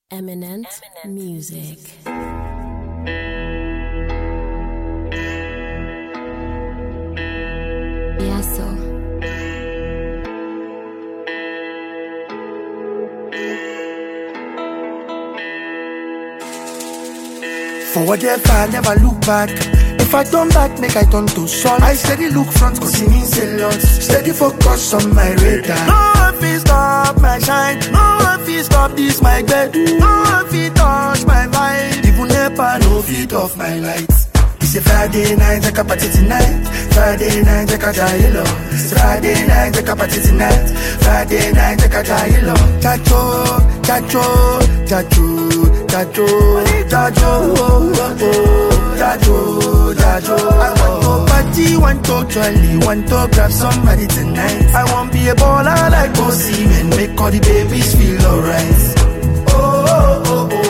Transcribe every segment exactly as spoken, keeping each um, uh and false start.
Eminent, Eminent music. Yeah, so. Forward if I never look back. If I turn back, make I turn to sun. I steady look front, cause it means a lot. Steady focus on my radar. No one fit stop my shine. No one fit stop this my bed. No one fit touch my vibe. Even never no fit off my lights. It's a Friday night, take a party tonight. Friday night, take a dialogue. It's a Friday night, take a party tonight. Friday night, take a dialogue. Chacho, chacho, chacho, chacho, chacho, chacho, chacho. I want to party, want to jolly, want to grab somebody tonight. I want be a baller like Bossy and make all the babies feel alright. Oh, oh, oh, oh.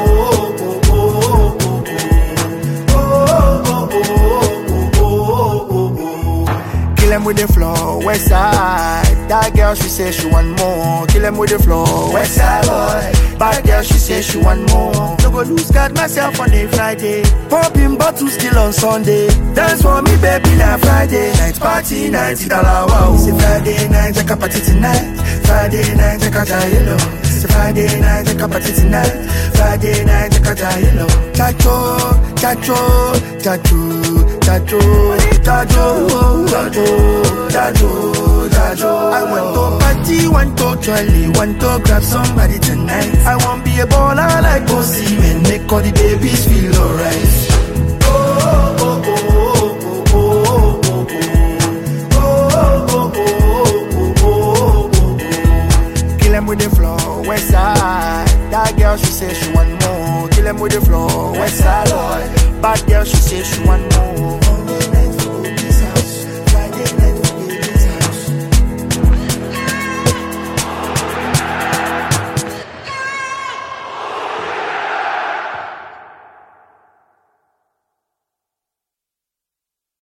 Kill them with the flow, west side. That girl, she say she want more. Kill them with the flow, west side boy. Bad girl, she say she want more. No go lose God myself on a Friday. Popping bottles still on Sunday. Dance for me, baby, now Friday. Night party, ninety dollars, wow. It's a Friday night, take a party tonight. Friday night, take a yellow. It's a Friday night, take a party tonight. Friday night, take a yellow. Chacho, chacho, chacho. Chacho, chacho, chacho, chacho, chacho. I want to party, want to jolly, want to grab somebody tonight. I want be a baller like Bossy and make all the babies feel alright. Oh, oh, oh, oh, oh, oh, oh, oh, oh, oh, oh. Kill them with the flow, west side. That girl, she say she want more. Kill them with the flow, west side boy. Bad girl, she say she want more.